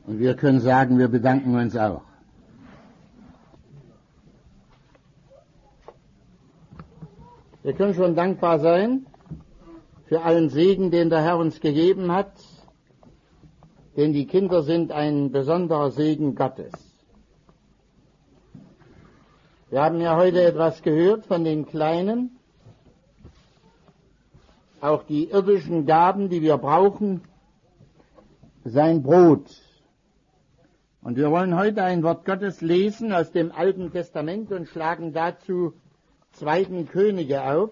Und wir können sagen, wir bedanken uns auch. Wir können schon dankbar sein für allen Segen, den der Herr uns gegeben hat, denn die Kinder sind ein besonderer Segen Gottes. Wir haben ja heute etwas gehört von den Kleinen, auch die irdischen Gaben, die wir brauchen, sein Brot. Und wir wollen heute ein Wort Gottes lesen aus dem Alten Testament und schlagen dazu 2. Könige auf,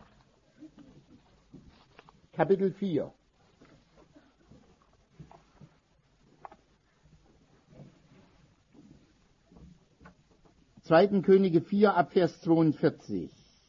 Kapitel 4. Zweiten Könige 4 ab Vers 42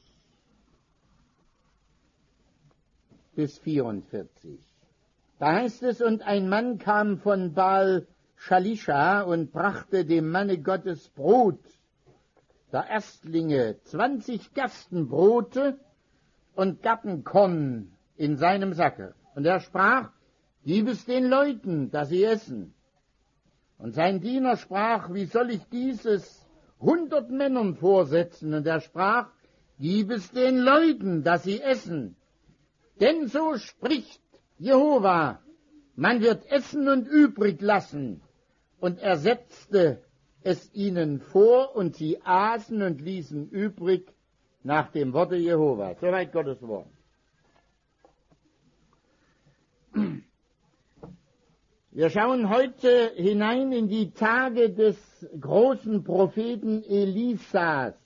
bis 44. Da heißt es, und ein Mann kam von Baal Shalisha und brachte dem Manne Gottes Brot, der Erstlinge, 20 Gerstenbrote und Gartenkorn in seinem Sacke. Und er sprach, gib es den Leuten, dass sie essen. Und sein Diener sprach, wie soll ich dieses 100 Männern vorsetzen? Und er sprach, gib es den Leuten, dass sie essen. Denn so spricht Jehova, man wird essen und übrig lassen. Und er setzte es ihnen vor, und sie aßen und ließen übrig nach dem Worte Jehova. Soweit Gottes Wort. Wir schauen heute hinein in die Tage des großen Propheten Elisas.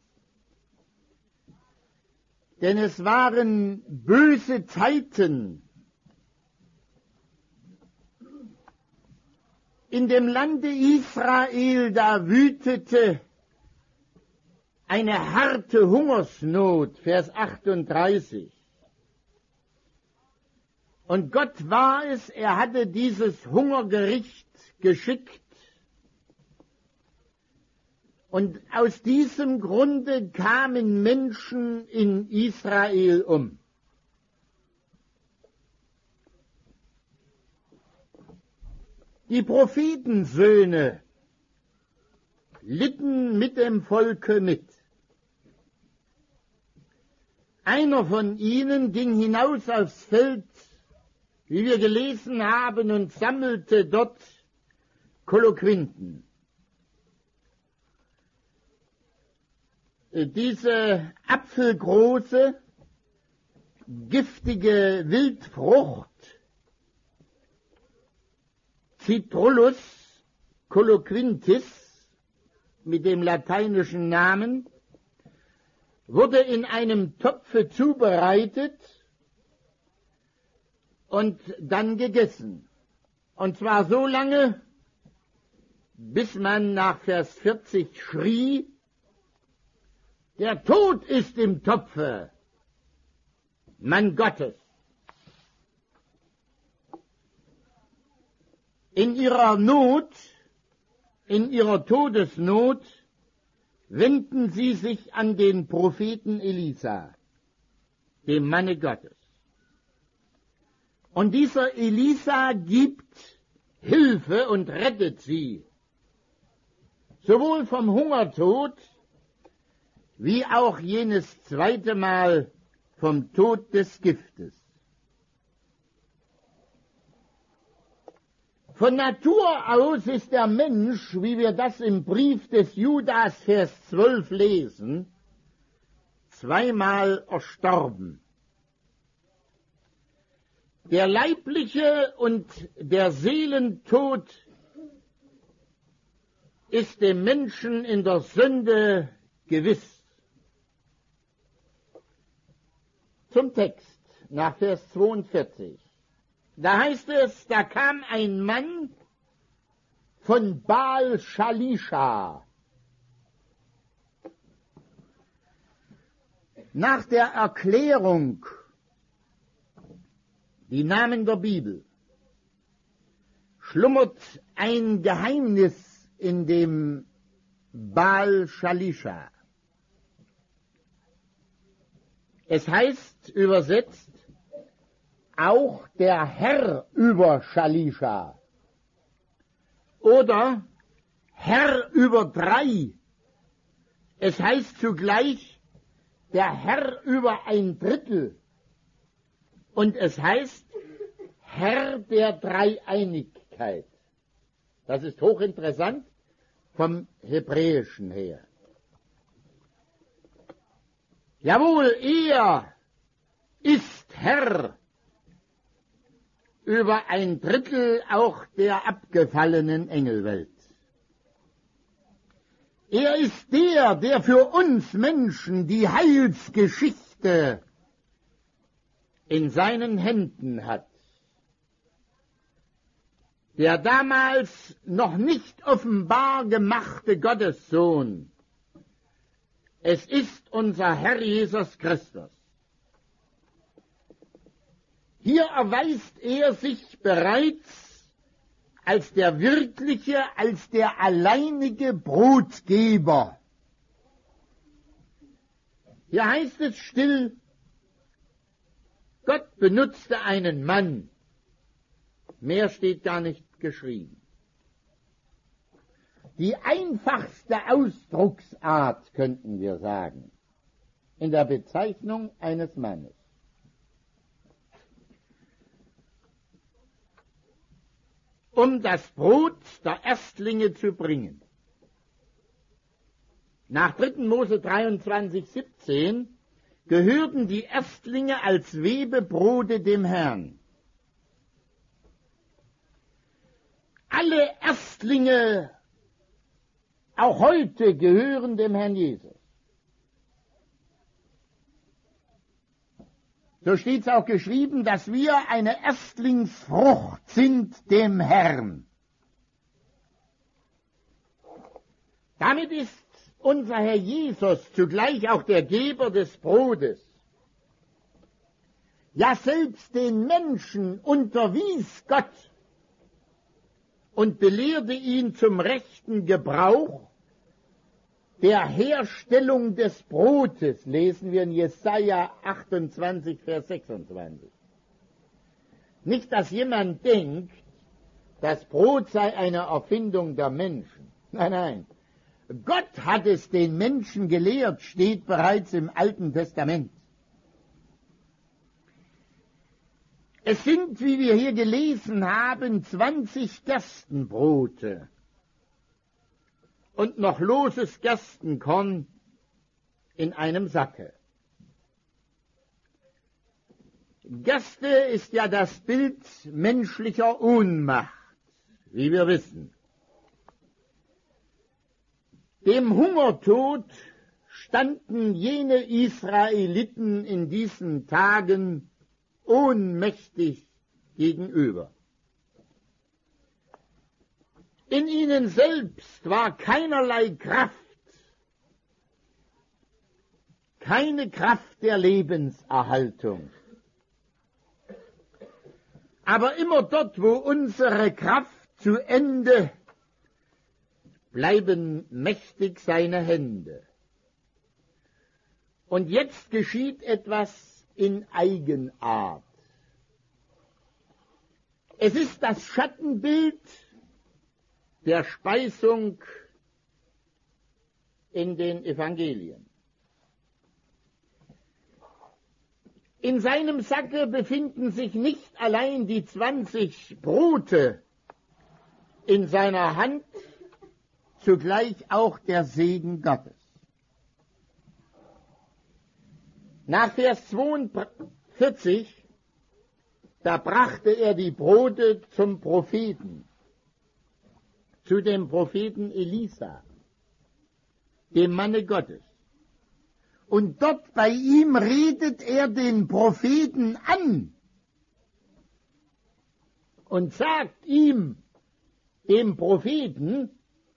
Denn es waren böse Zeiten. In dem Lande Israel, da wütete eine harte Hungersnot, Vers 38. Und Gott war es, er hatte dieses Hungergericht geschickt. Und aus diesem Grunde kamen Menschen in Israel um. Die Prophetensöhne litten mit dem Volke mit. Einer von ihnen ging hinaus aufs Feld, wie wir gelesen haben, und sammelte dort Koloquinten. Diese apfelgroße, giftige Wildfrucht, Citrullus coloquintis mit dem lateinischen Namen, wurde in einem Topfe zubereitet und dann gegessen. Und zwar so lange, bis man nach Vers 40 schrie, der Tod ist im Topfe, Mann Gottes. In ihrer Not, in ihrer Todesnot, wenden sie sich an den Propheten Elisa, dem Manne Gottes. Und dieser Elisa gibt Hilfe und rettet sie, sowohl vom Hungertod, wie auch jenes zweite Mal vom Tod des Giftes. Von Natur aus ist der Mensch, wie wir das im Brief des Judas, Vers 12 lesen, zweimal erstorben. Der leibliche und der Seelentod ist dem Menschen in der Sünde gewiss. Zum Text, nach Vers 42. Da heißt es, da kam ein Mann von Baal Shalisha. Nach der Erklärung, die Namen der Bibel, schlummert ein Geheimnis in dem Baal Shalisha. Es heißt übersetzt, auch der Herr über Shalisha. oder Herr über 3. Es heißt zugleich der Herr über 1/3. Und es heißt Herr der Dreieinigkeit. Das ist hochinteressant vom Hebräischen her. Jawohl, er ist Herr über 1/3 auch der abgefallenen Engelwelt. Er ist der für uns Menschen die Heilsgeschichte in seinen Händen hat. Der damals noch nicht offenbar gemachte Gottessohn, es ist unser Herr Jesus Christus. Hier erweist er sich bereits als der wirkliche, als der alleinige Brotgeber. Hier heißt es still, Gott benutzte einen Mann. Mehr steht gar nicht geschrieben. Die einfachste Ausdrucksart, könnten wir sagen, in der Bezeichnung eines Mannes. Um das Brot der Erstlinge zu bringen. Nach 3. Mose 23,17 gehörten die Erstlinge als Webebrote dem Herrn. Alle Erstlinge, auch heute, gehören dem Herrn Jesus. So steht es auch geschrieben, dass wir eine Erstlingsfrucht sind dem Herrn. Damit ist unser Herr Jesus zugleich auch der Geber des Brotes. Ja, selbst den Menschen unterwies Gott und belehrte ihn zum rechten Gebrauch der Herstellung des Brotes, lesen wir in Jesaja 28, Vers 26. Nicht, dass jemand denkt, das Brot sei eine Erfindung der Menschen. Nein, nein. Gott hat es den Menschen gelehrt, steht bereits im Alten Testament. Es sind, wie wir hier gelesen haben, 20 Gerstenbrote und noch loses Gerstenkorn in einem Sacke. Gerste ist ja das Bild menschlicher Ohnmacht, wie wir wissen. Dem Hungertod standen jene Israeliten in diesen Tagen ohnmächtig gegenüber. In ihnen selbst war keinerlei Kraft, keine Kraft der Lebenserhaltung. Aber immer dort, wo unsere Kraft zu Ende, bleiben mächtig seine Hände. Und jetzt geschieht etwas in Eigenart. Es ist das Schattenbild der Speisung in den Evangelien. In seinem Sacke befinden sich nicht allein die 20 Brote, in seiner Hand zugleich auch der Segen Gottes. Nach Vers 42, da brachte er die Brote zum Propheten, zu dem Propheten Elisa, dem Manne Gottes. Und dort bei ihm redet er den Propheten an und sagt ihm, dem Propheten,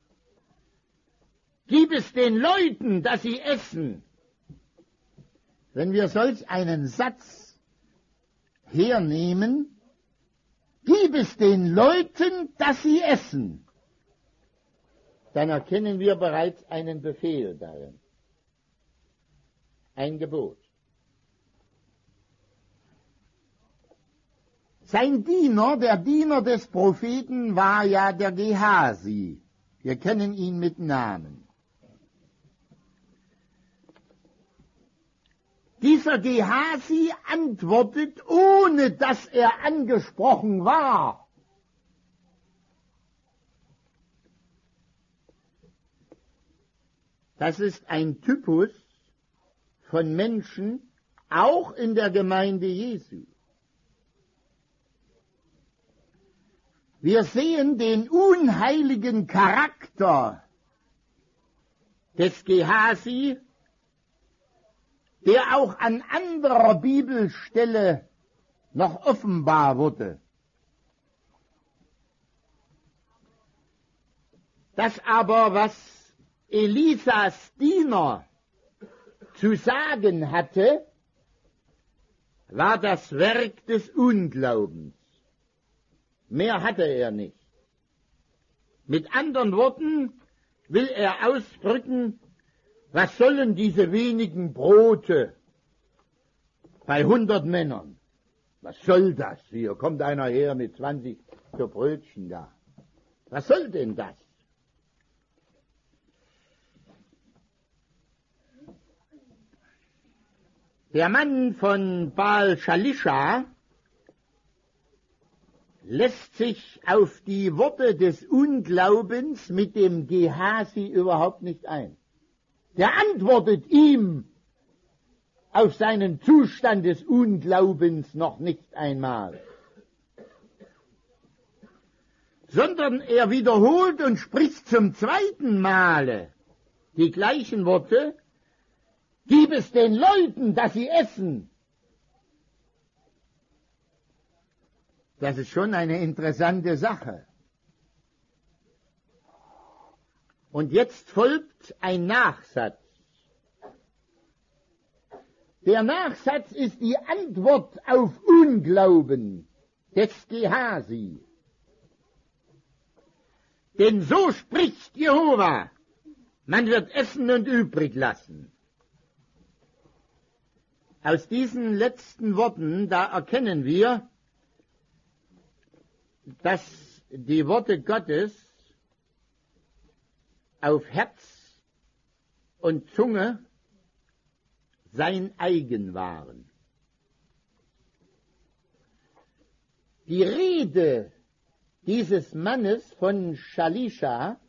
gib es den Leuten, dass sie essen. Wenn wir solch einen Satz hernehmen, gib es den Leuten, dass sie essen, dann erkennen wir bereits einen Befehl darin, ein Gebot. Sein Diener, der Diener des Propheten, war ja der Gehasi. Wir kennen ihn mit Namen. Dieser Gehasi antwortet, ohne dass er angesprochen war. Das ist ein Typus von Menschen, auch in der Gemeinde Jesu. Wir sehen den unheiligen Charakter des Gehasi, der auch an anderer Bibelstelle noch offenbar wurde. Das aber, was Elisas Diener zu sagen hatte, war das Werk des Unglaubens. Mehr hatte er nicht. Mit anderen Worten will er ausdrücken, was sollen diese wenigen Brote bei 100 Männern? Was soll das? Hier kommt einer her mit 20 für Brötchen da. Was soll denn das? Der Mann von Baal Shalisha lässt sich auf die Worte des Unglaubens mit dem Gehasi überhaupt nicht ein. Der antwortet ihm auf seinen Zustand des Unglaubens noch nicht einmal, sondern er wiederholt und spricht zum zweiten Male die gleichen Worte: Gib es den Leuten, dass sie essen. Das ist schon eine interessante Sache. Und jetzt folgt ein Nachsatz. Der Nachsatz ist die Antwort auf Unglauben des Gehasi. Denn so spricht Jehova, man wird essen und übrig lassen. Aus diesen letzten Worten, da erkennen wir, dass die Worte Gottes auf Herz und Zunge sein eigen waren. Die Rede dieses Mannes von Shalisha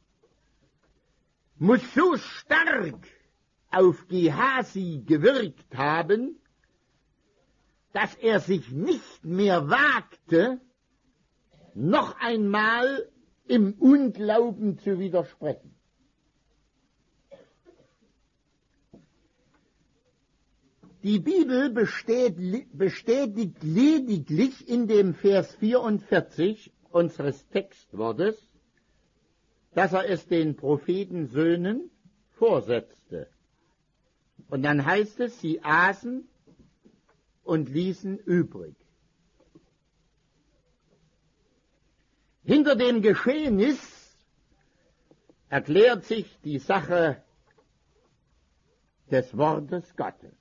muss so stark auf Gehasi gewirkt haben, dass er sich nicht mehr wagte, noch einmal im Unglauben zu widersprechen. Die Bibel bestätigt lediglich in dem Vers 44 unseres Textwortes, dass er es den Prophetensöhnen vorsetzte. Und dann heißt es, sie aßen und ließen übrig. Hinter dem Geschehnis erklärt sich die Sache des Wortes Gottes.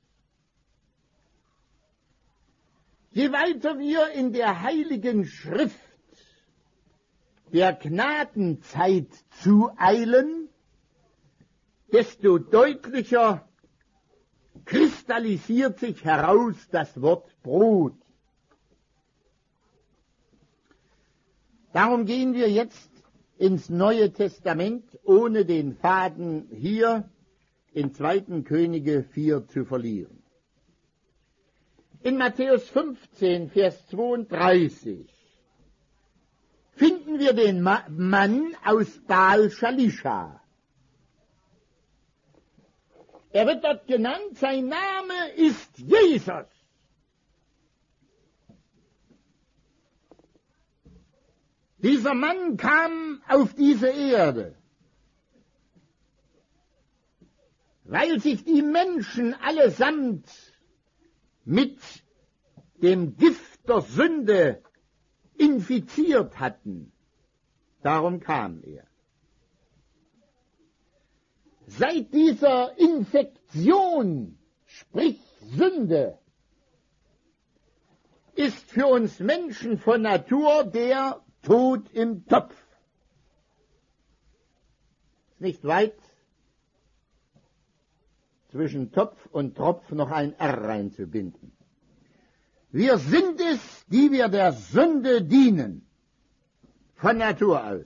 Je weiter wir in der Heiligen Schrift der Gnadenzeit zueilen, desto deutlicher kristallisiert sich heraus das Wort Brot. Darum gehen wir jetzt ins Neue Testament, ohne den Faden hier in 2. Könige 4 zu verlieren. In Matthäus 15, Vers 32 finden wir den Mann aus Baal Shalisha. Er wird dort genannt, sein Name ist Jesus. Dieser Mann kam auf diese Erde, weil sich die Menschen allesamt mit dem Gift der Sünde infiziert hatten. Darum kam er. Seit dieser Infektion, sprich Sünde, ist für uns Menschen von Natur der Tod im Topf. Ist nicht weit zwischen Topf und Tropf noch ein R reinzubinden. Wir sind es, die wir der Sünde dienen, von Natur aus.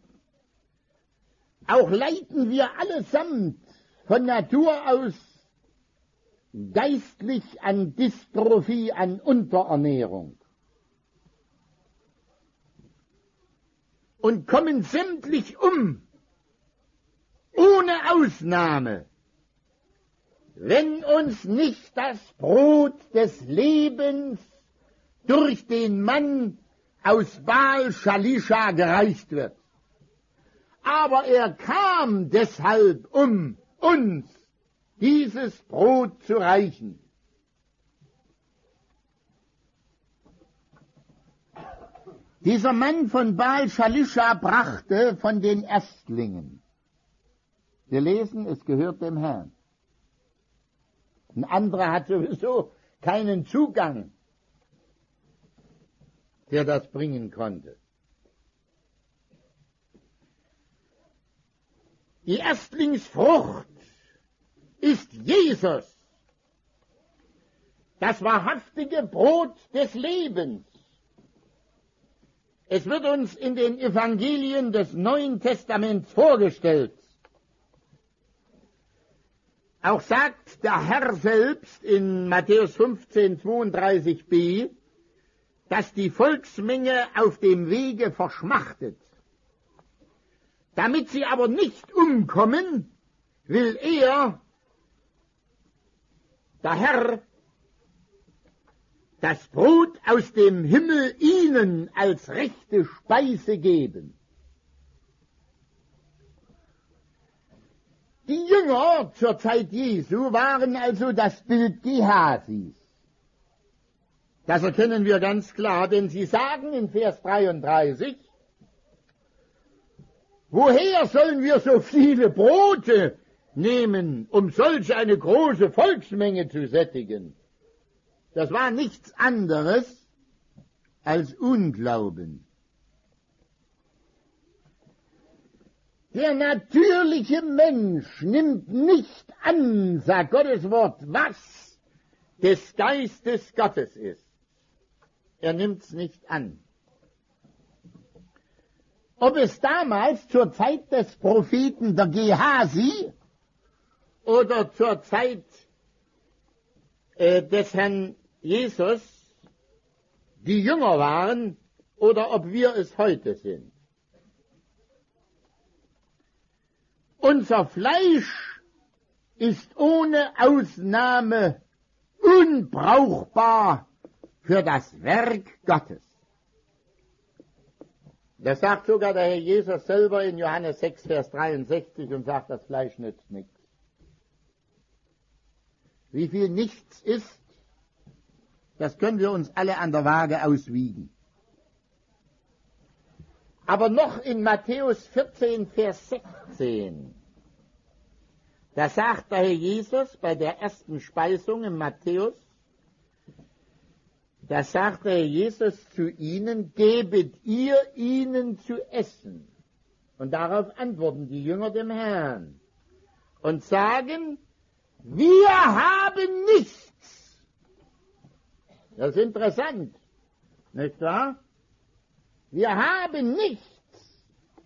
Auch leiden wir allesamt von Natur aus geistlich an Dystrophie, an Unterernährung. Und kommen sämtlich um, ohne Ausnahme, wenn uns nicht das Brot des Lebens durch den Mann aus Baal Shalisha gereicht wird. Aber er kam deshalb, um uns dieses Brot zu reichen. Dieser Mann von Baal Shalisha brachte von den Erstlingen. Wir lesen, es gehört dem Herrn. Ein anderer hat sowieso keinen Zugang, der das bringen konnte. Die Erstlingsfrucht ist Jesus, das wahrhaftige Brot des Lebens. Es wird uns in den Evangelien des Neuen Testaments vorgestellt. Auch sagt der Herr selbst in Matthäus 15, 32b, dass die Volksmenge auf dem Wege verschmachtet. Damit sie aber nicht umkommen, will er, der Herr, das Brot aus dem Himmel ihnen als rechte Speise geben. Die Jünger zur Zeit Jesu waren also das Bild Gehasis. Das erkennen wir ganz klar, denn sie sagen in Vers 33, woher sollen wir so viele Brote nehmen, um solch eine große Volksmenge zu sättigen? Das war nichts anderes als Unglauben. Der natürliche Mensch nimmt nicht an, sagt Gottes Wort, was des Geistes Gottes ist. Er nimmt's nicht an. Ob es damals zur Zeit des Propheten der Gehasi oder zur Zeit des Herrn Jesus die Jünger waren oder ob wir es heute sind. Unser Fleisch ist ohne Ausnahme unbrauchbar für das Werk Gottes. Das sagt sogar der Herr Jesus selber in Johannes 6, Vers 63 und sagt, das Fleisch nützt nichts. Wie viel nichts ist, das können wir uns alle an der Waage auswiegen. Aber noch in Matthäus 14, Vers 16, da sagt der Herr Jesus bei der ersten Speisung in Matthäus, da sagt der Herr Jesus zu ihnen, gebet ihr ihnen zu essen. Und darauf antworten die Jünger dem Herrn und sagen, wir haben nichts. Das ist interessant, nicht wahr? Wir haben nichts.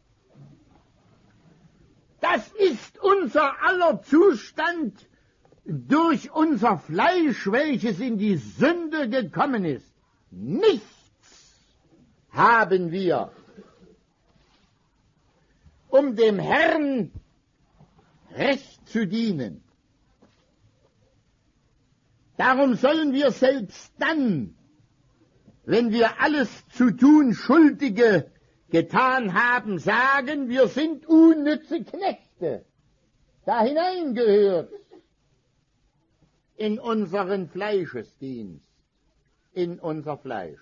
Das ist unser aller Zustand durch unser Fleisch, welches in die Sünde gekommen ist. Nichts haben wir, um dem Herrn recht zu dienen. Darum sollen wir selbst dann, wenn wir alles zu tun Schuldige getan haben, sagen, wir sind unnütze Knechte. Da hineingehört in unseren Fleischesdienst, in unser Fleisch.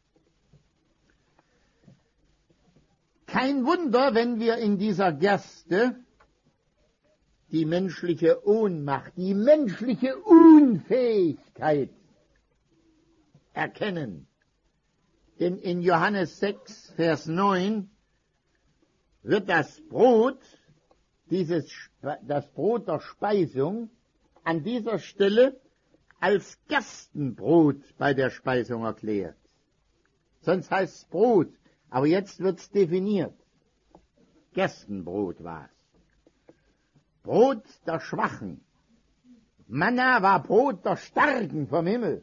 Kein Wunder, wenn wir in dieser Gerste die menschliche Ohnmacht, die menschliche Unfähigkeit erkennen, in Johannes 6, Vers 9 wird das Brot der Speisung an dieser Stelle als Gerstenbrot bei der Speisung erklärt. Sonst heißt es Brot, aber jetzt wird es definiert. Gerstenbrot war es. Brot der Schwachen. Manna war Brot der Starken vom Himmel.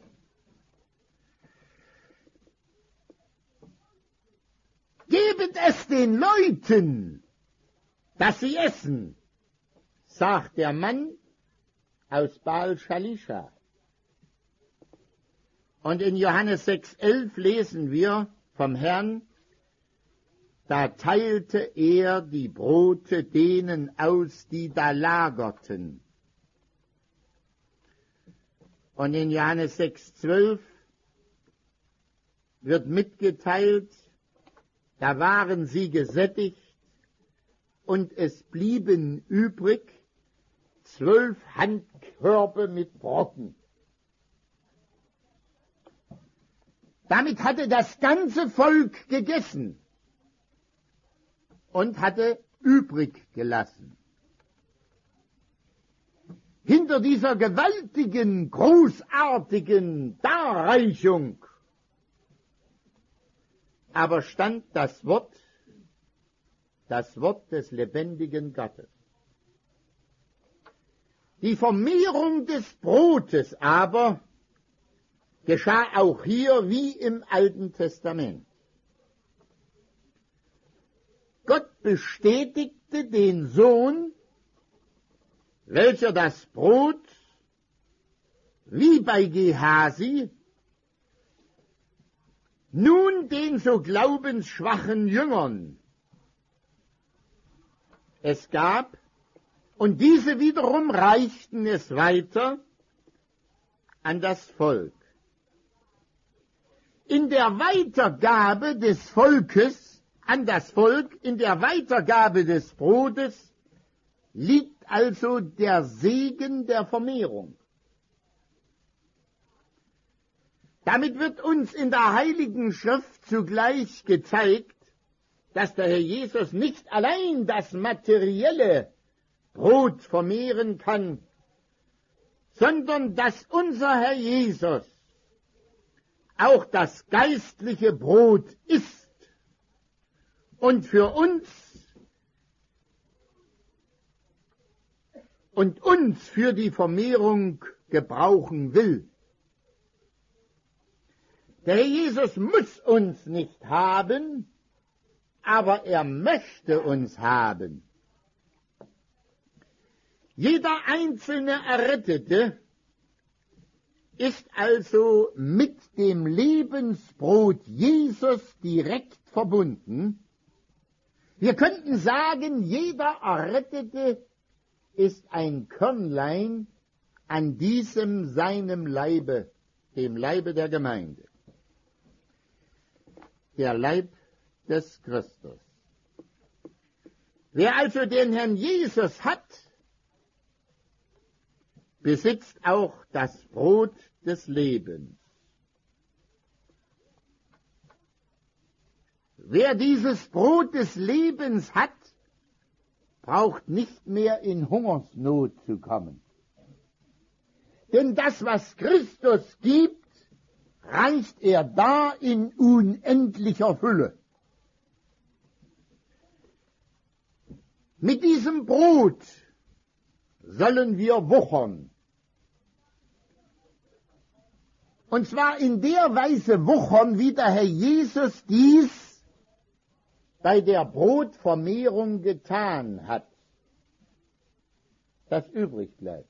Gebet es den Leuten, dass sie essen, sagt der Mann aus Baal Shalisha. Und in Johannes 6,11 lesen wir vom Herrn, da teilte er die Brote denen aus, die da lagerten. Und in Johannes 6,12 wird mitgeteilt, da waren sie gesättigt und es blieben übrig 12 Handkörbe mit Brocken. Damit hatte das ganze Volk gegessen und hatte übrig gelassen. Hinter dieser gewaltigen, großartigen Darreichung aber stand das Wort des lebendigen Gottes. Die Vermehrung des Brotes aber geschah auch hier wie im Alten Testament. Gott bestätigte den Sohn, welcher das Brot, wie bei Gehasi, nun den so glaubensschwachen Jüngern es gab, und diese wiederum reichten es weiter an das Volk. In der Weitergabe des Volkes an das Volk, in der Weitergabe des Brotes, liegt also der Segen der Vermehrung. Damit wird uns in der Heiligen Schrift zugleich gezeigt, dass der Herr Jesus nicht allein das materielle Brot vermehren kann, sondern dass unser Herr Jesus auch das geistliche Brot ist und für uns für die Vermehrung gebrauchen will. Der Herr Jesus muss uns nicht haben, aber er möchte uns haben. Jeder einzelne Errettete ist also mit dem Lebensbrot Jesus direkt verbunden. Wir könnten sagen, jeder Errettete ist ein Körnlein an diesem seinem Leibe, dem Leibe der Gemeinde. Der Leib des Christus. Wer also den Herrn Jesus hat, besitzt auch das Brot des Lebens. Wer dieses Brot des Lebens hat, braucht nicht mehr in Hungersnot zu kommen. Denn das, was Christus gibt, reicht er da in unendlicher Fülle. Mit diesem Brot sollen wir wuchern. Und zwar in der Weise wuchern, wie der Herr Jesus dies bei der Brotvermehrung getan hat, das übrig bleibt.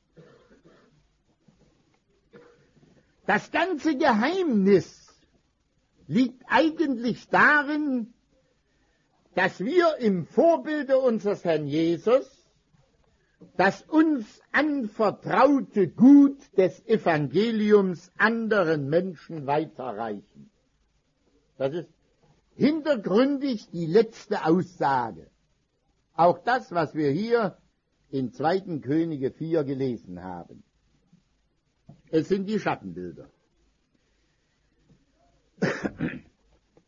Das ganze Geheimnis liegt eigentlich darin, dass wir im Vorbilde unseres Herrn Jesus das uns anvertraute Gut des Evangeliums anderen Menschen weiterreichen. Das ist hintergründig die letzte Aussage. Auch das, was wir hier in 2. Könige 4 gelesen haben. Es sind die Schattenbilder.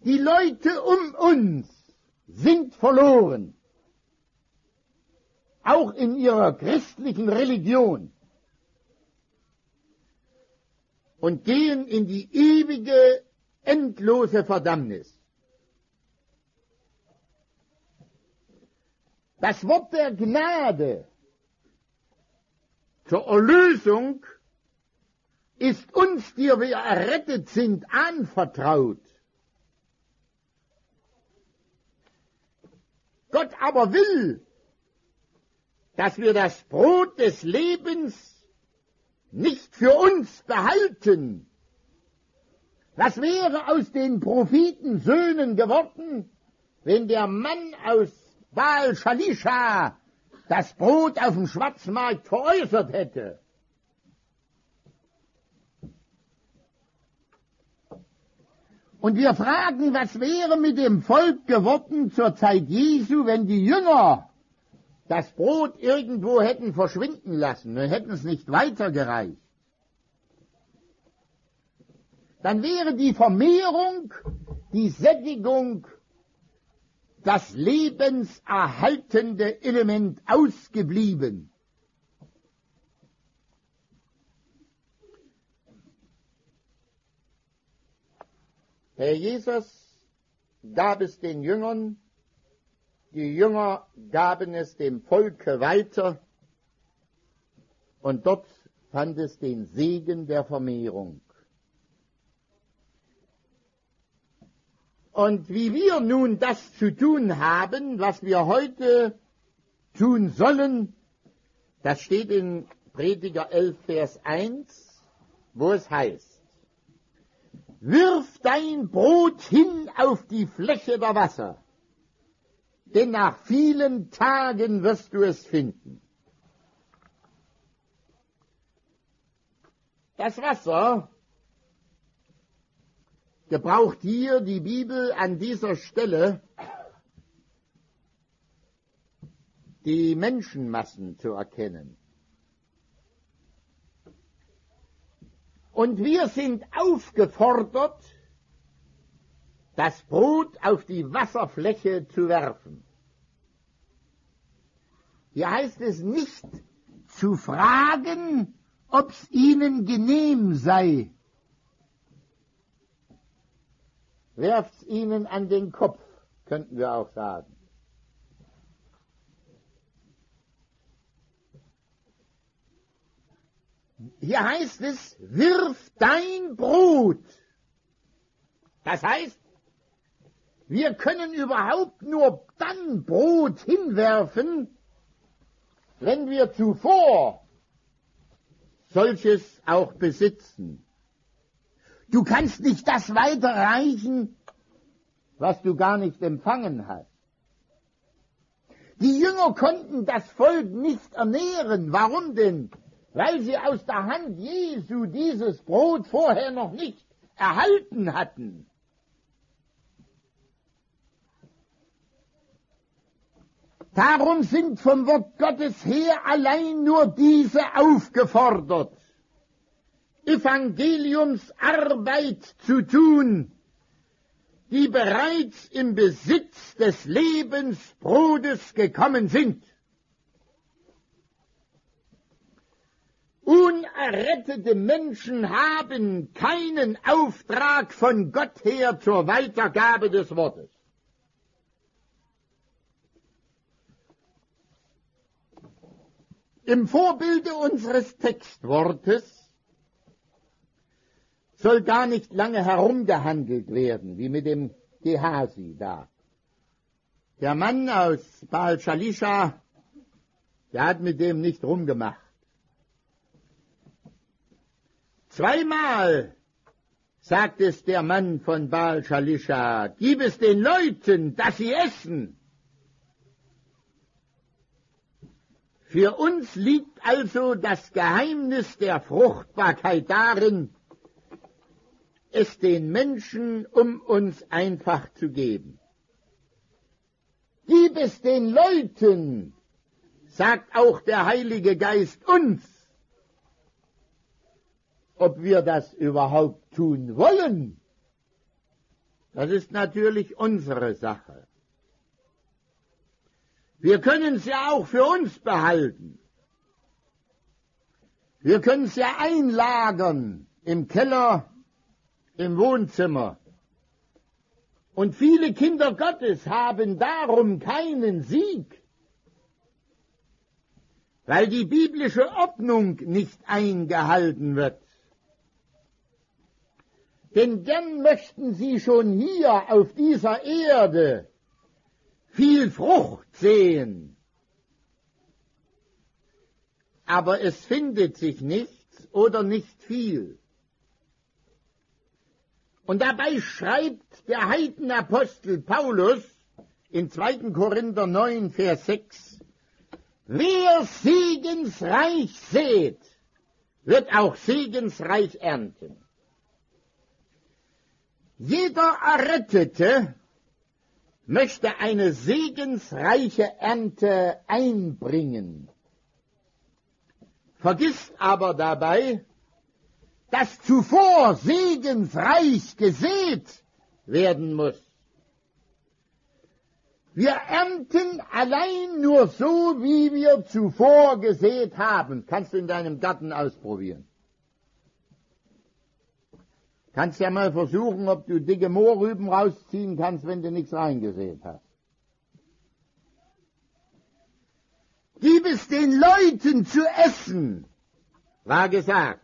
Die Leute um uns sind verloren, auch in ihrer christlichen Religion, und gehen in die ewige, endlose Verdammnis. Das Wort der Gnade zur Erlösung ist uns, die wir errettet sind, anvertraut. Gott aber will, dass wir das Brot des Lebens nicht für uns behalten. Was wäre aus den Prophetensöhnen geworden, wenn der Mann aus Baal Shalisha das Brot auf dem Schwarzmarkt veräußert hätte? Und wir fragen, was wäre mit dem Volk geworden zur Zeit Jesu, wenn die Jünger das Brot irgendwo hätten verschwinden lassen und hätten es nicht weitergereicht? Dann wäre die Vermehrung, die Sättigung, das lebenserhaltende Element ausgeblieben. Herr Jesus gab es den Jüngern, die Jünger gaben es dem Volke weiter, und dort fand es den Segen der Vermehrung. Und wie wir nun das zu tun haben, was wir heute tun sollen, das steht in Prediger 11, Vers 1, wo es heißt: Wirf dein Brot hin auf die Fläche der Wasser, denn nach vielen Tagen wirst du es finden. Das Wasser gebraucht hier die Bibel an dieser Stelle, die Menschenmassen zu erkennen. Und wir sind aufgefordert, das Brot auf die Wasserfläche zu werfen. Hier heißt es nicht zu fragen, ob's ihnen genehm sei. Werft's ihnen an den Kopf, könnten wir auch sagen. Hier heißt es, wirf dein Brot. Das heißt, wir können überhaupt nur dann Brot hinwerfen, wenn wir zuvor solches auch besitzen. Du kannst nicht das weiterreichen, was du gar nicht empfangen hast. Die Jünger konnten das Volk nicht ernähren. Warum denn? Weil sie aus der Hand Jesu dieses Brot vorher noch nicht erhalten hatten. Darum sind vom Wort Gottes her allein nur diese aufgefordert, Evangeliumsarbeit zu tun, die bereits im Besitz des Lebensbrotes gekommen sind. Unerrettete Menschen haben keinen Auftrag von Gott her zur Weitergabe des Wortes. Im Vorbilde unseres Textwortes soll gar nicht lange herumgehandelt werden, wie mit dem Gehasi da. Der Mann aus Baal Shalisha, der hat mit dem nicht rumgemacht. Zweimal sagt es der Mann von Baal Shalisha, gib es den Leuten, dass sie essen. Für uns liegt also das Geheimnis der Fruchtbarkeit darin, es den Menschen um uns einfach zu geben. Gib es den Leuten, sagt auch der Heilige Geist uns. Ob wir das überhaupt tun wollen, Das ist natürlich unsere Sache. Wir können es ja auch für uns behalten. Wir können es ja einlagern im Keller, im Wohnzimmer. Und viele Kinder Gottes haben darum keinen Sieg, weil die biblische Ordnung nicht eingehalten wird. Denn gern möchten sie schon hier auf dieser Erde viel Frucht sehen. Aber es findet sich nichts oder nicht viel. Und dabei schreibt der Heidenapostel Paulus in 2. Korinther 9, Vers 6, wer segensreich sät, wird auch segensreich ernten. Jeder Errettete möchte eine segensreiche Ernte einbringen, vergisst aber dabei, dass zuvor segensreich gesät werden muss. Wir ernten allein nur so, wie wir zuvor gesät haben. Kannst du in deinem Garten ausprobieren. Kannst ja mal versuchen, ob du dicke Mohrrüben rausziehen kannst, wenn du nichts reingesät hast. Gib es den Leuten zu essen, war gesagt.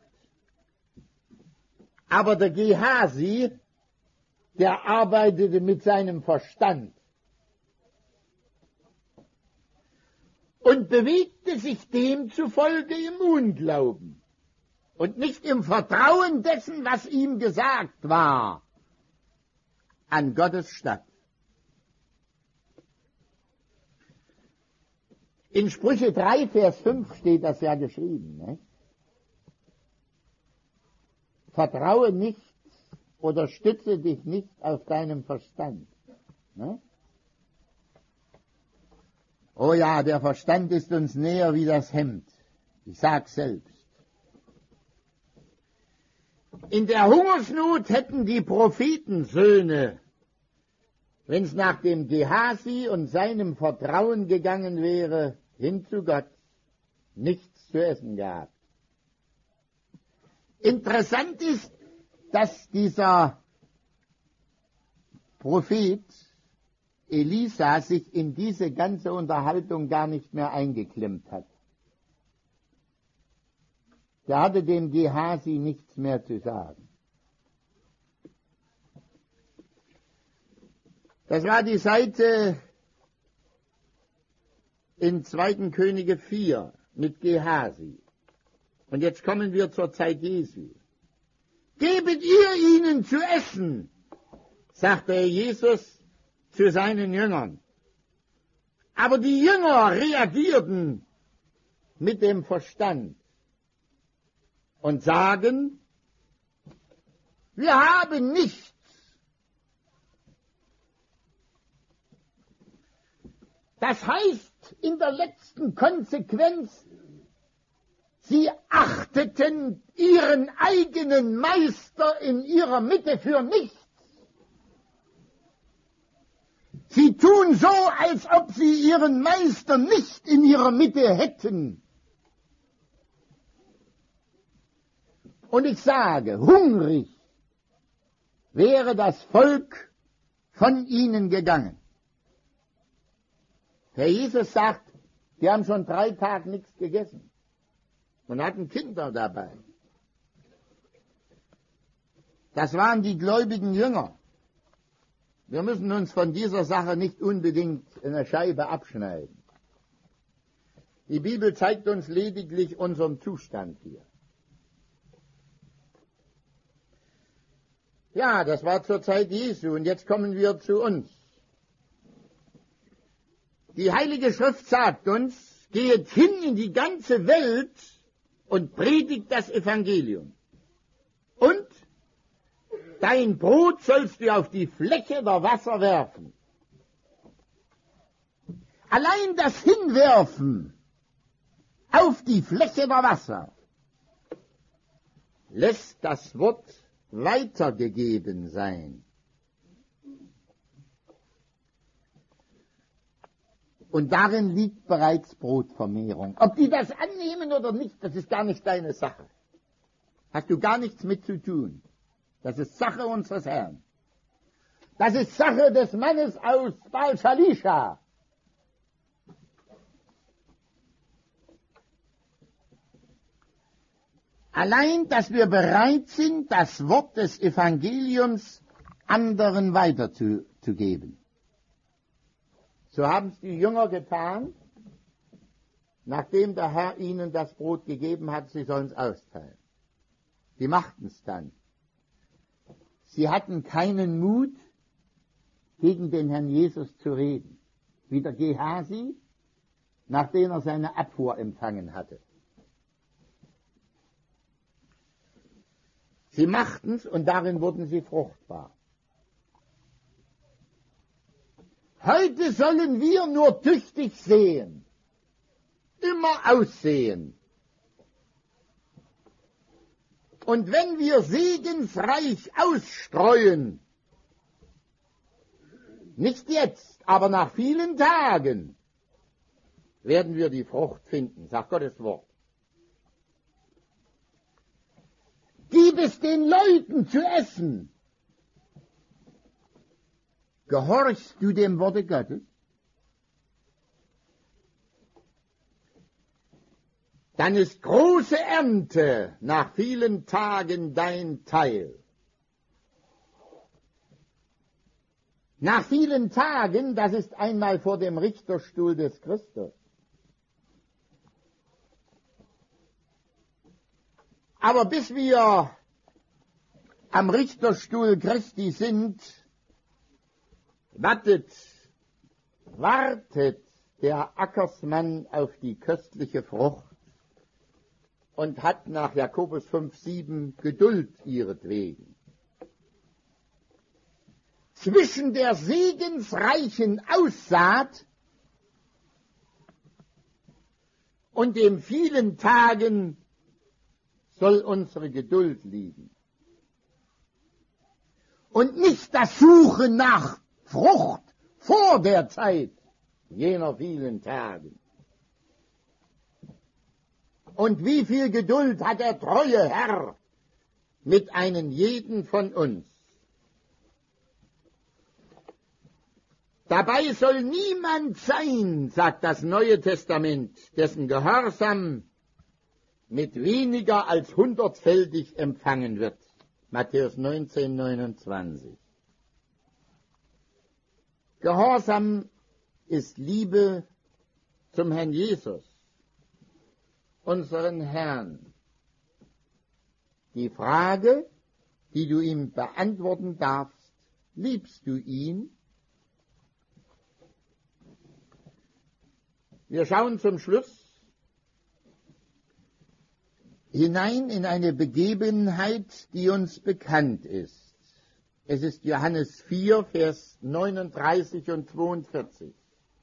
Aber der Gehasi, der arbeitete mit seinem Verstand und bewegte sich demzufolge im Unglauben und nicht im Vertrauen dessen, was ihm gesagt war, an Gottes statt. In Sprüche 3, Vers 5 steht das ja geschrieben. Ne? Vertraue nichts oder stütze dich nicht auf deinem Verstand. Ne? Oh ja, der Verstand ist uns näher wie das Hemd. Ich sag's selbst. In der Hungersnot hätten die Prophetensöhne, wenn es nach dem Gehasi und seinem Vertrauen gegangen wäre, hin zu Gott, nichts zu essen gehabt. Interessant ist, dass dieser Prophet Elisa sich in diese ganze Unterhaltung gar nicht mehr eingeklemmt hat. Der hatte dem Gehasi nichts mehr zu sagen. Das war die Seite in 2. Könige 4 mit Gehasi. Und jetzt kommen wir zur Zeit Jesu. Gebet ihr ihnen zu essen, sagte Jesus zu seinen Jüngern. Aber die Jünger reagierten mit dem Verstand und sagen, wir haben nichts. Das heißt in der letzten Konsequenz, sie achteten ihren eigenen Meister in ihrer Mitte für nichts. Sie tun so, als ob sie ihren Meister nicht in ihrer Mitte hätten. Und ich sage, hungrig wäre das Volk von ihnen gegangen. Herr Jesus sagt, die haben schon 3 Tage nichts gegessen und hatten Kinder dabei. Das waren die gläubigen Jünger. Wir müssen uns von dieser Sache nicht unbedingt eine Scheibe abschneiden. Die Bibel zeigt uns lediglich unseren Zustand hier. Ja, das war zur Zeit Jesu und jetzt kommen wir zu uns. Die Heilige Schrift sagt uns, geht hin in die ganze Welt und predigt das Evangelium. Und dein Brot sollst du auf die Fläche der Wasser werfen. Allein das Hinwerfen auf die Fläche der Wasser lässt das Wort weitergegeben sein. Und darin liegt bereits Brotvermehrung. Ob die das annehmen oder nicht, das ist gar nicht deine Sache. Hast du gar nichts mit zu tun. Das ist Sache unseres Herrn. Das ist Sache des Mannes aus Baal Shalisha. Allein, dass wir bereit sind, das Wort des Evangeliums anderen weiterzugeben. So haben es die Jünger getan, nachdem der Herr ihnen das Brot gegeben hat, sie sollen es austeilen. Die machten es dann. Sie hatten keinen Mut, gegen den Herrn Jesus zu reden. Wie der Gehasi, nachdem er seine Abfuhr empfangen hatte. Sie machten es und darin wurden sie fruchtbar. Heute sollen wir nur tüchtig sehen, immer aussehen. Und wenn wir segensreich ausstreuen, nicht jetzt, aber nach vielen Tagen, werden wir die Frucht finden, sagt Gottes Wort. Gib es den Leuten zu essen. Gehorchst du dem Worte Gottes? Dann ist große Ernte nach vielen Tagen dein Teil. Nach vielen Tagen, das ist einmal vor dem Richterstuhl des Christus. Aber bis wir am Richterstuhl Christi sind, wartet der Ackersmann auf die köstliche Frucht und hat nach Jakobus 5,7 Geduld ihretwegen. Zwischen der segensreichen Aussaat und den vielen Tagen soll unsere Geduld liegen. Und nicht das Suchen nach Frucht vor der Zeit jener vielen Tagen. Und wie viel Geduld hat der treue Herr mit einem jeden von uns? Dabei soll niemand sein, sagt das Neue Testament, dessen Gehorsam mit weniger als 100-fältig empfangen wird. Matthäus 19, 29. Gehorsam ist Liebe zum Herrn Jesus, unseren Herrn. Die Frage, die du ihm beantworten darfst, liebst du ihn? Wir schauen zum Schluss hinein in eine Begebenheit, die uns bekannt ist. Es ist Johannes 4, Vers 39 und 42.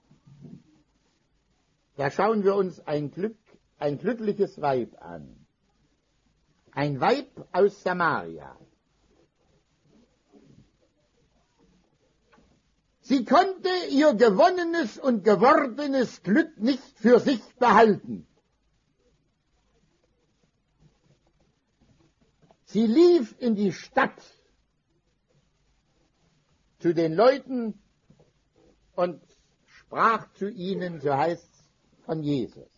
Da schauen wir uns ein glückliches Weib an. Ein Weib aus Samaria. Sie konnte ihr gewonnenes und gewordenes Glück nicht für sich behalten. Sie lief in die Stadt zu den Leuten und sprach zu ihnen, so heißt es, von Jesus.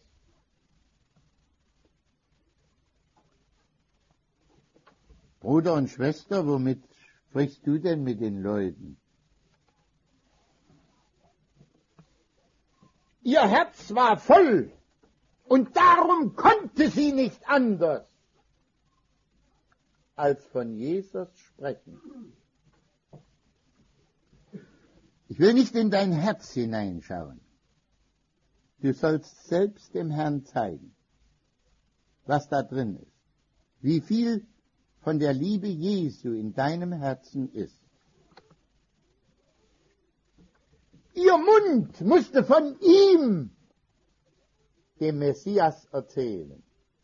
Bruder und Schwester, womit sprichst du denn mit den Leuten? Ihr Herz war voll und darum konnte sie nicht anders als von Jesus sprechen. Ich will nicht in dein Herz hineinschauen. Du sollst selbst dem Herrn zeigen, was da drin ist, wie viel von der Liebe Jesu in deinem Herzen ist. Ihr Mund musste von ihm, dem Messias, erzählen.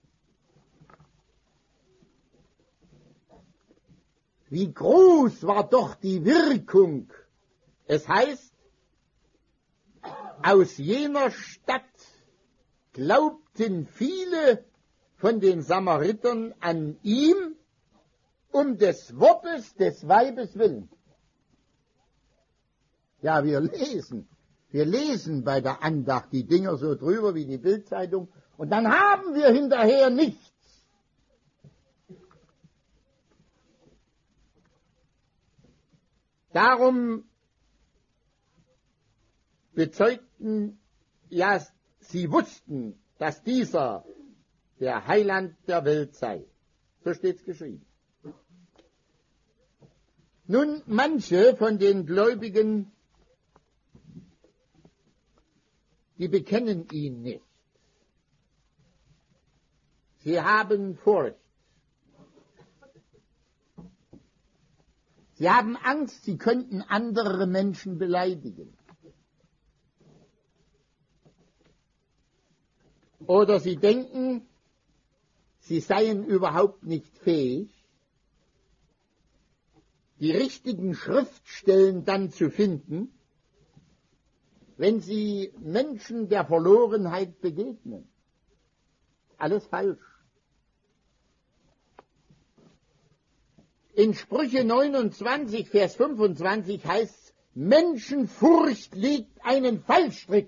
Wie groß war doch die Wirkung. Es heißt, aus jener Stadt glaubten viele von den Samaritern an ihm um des Wortes des Weibes willen. Ja, wir lesen bei der Andacht die Dinger so drüber wie die Bildzeitung und dann haben wir hinterher nichts. Darum bezeugten, ja, sie wussten, dass dieser der Heiland der Welt sei. So steht's geschrieben. Nun, manche von den Gläubigen, die bekennen ihn nicht. Sie haben Furcht. Sie haben Angst, sie könnten andere Menschen beleidigen. Oder sie denken, sie seien überhaupt nicht fähig, die richtigen Schriftstellen dann zu finden, wenn sie Menschen der Verlorenheit begegnen. Alles falsch. In Sprüche 29, Vers 25 heißt es, Menschenfurcht legt einen Fallstrick.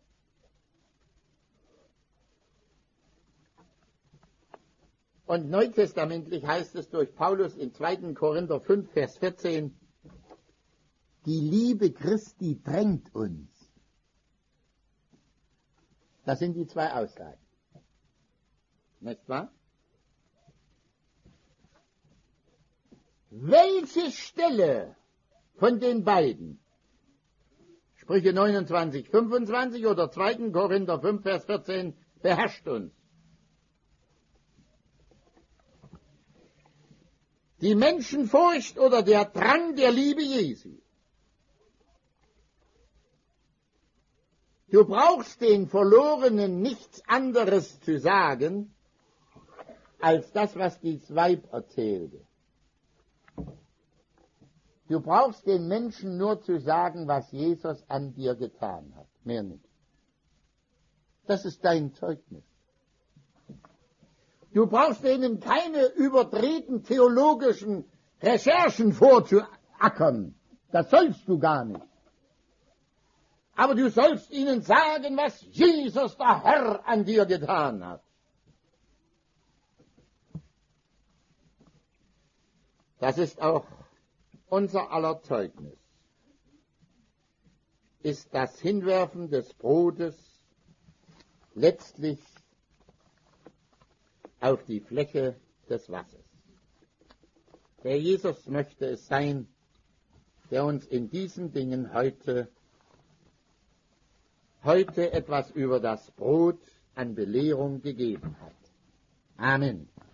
Und neutestamentlich heißt es durch Paulus in 2. Korinther 5, Vers 14, die Liebe Christi drängt uns. Das sind die zwei Aussagen. Nicht wahr? Welche Stelle von den beiden, Sprüche 29, 25 oder 2. Korinther 5, Vers 14, beherrscht uns? Die Menschenfurcht oder der Drang der Liebe Jesu? Du brauchst den Verlorenen nichts anderes zu sagen, als das, was dieses Weib erzählte. Du brauchst den Menschen nur zu sagen, was Jesus an dir getan hat, mehr nicht. Das ist dein Zeugnis. Du brauchst ihnen keine überdrehten theologischen Recherchen vorzuackern. Das sollst du gar nicht. Aber du sollst ihnen sagen, was Jesus, der Herr, an dir getan hat. Das ist auch unser aller Zeugnis. Ist das Hinwerfen des Brotes letztlich auf die Fläche des Wassers. Der Jesus möchte es sein, der uns in diesen Dingen heute etwas über das Brot an Belehrung gegeben hat. Amen.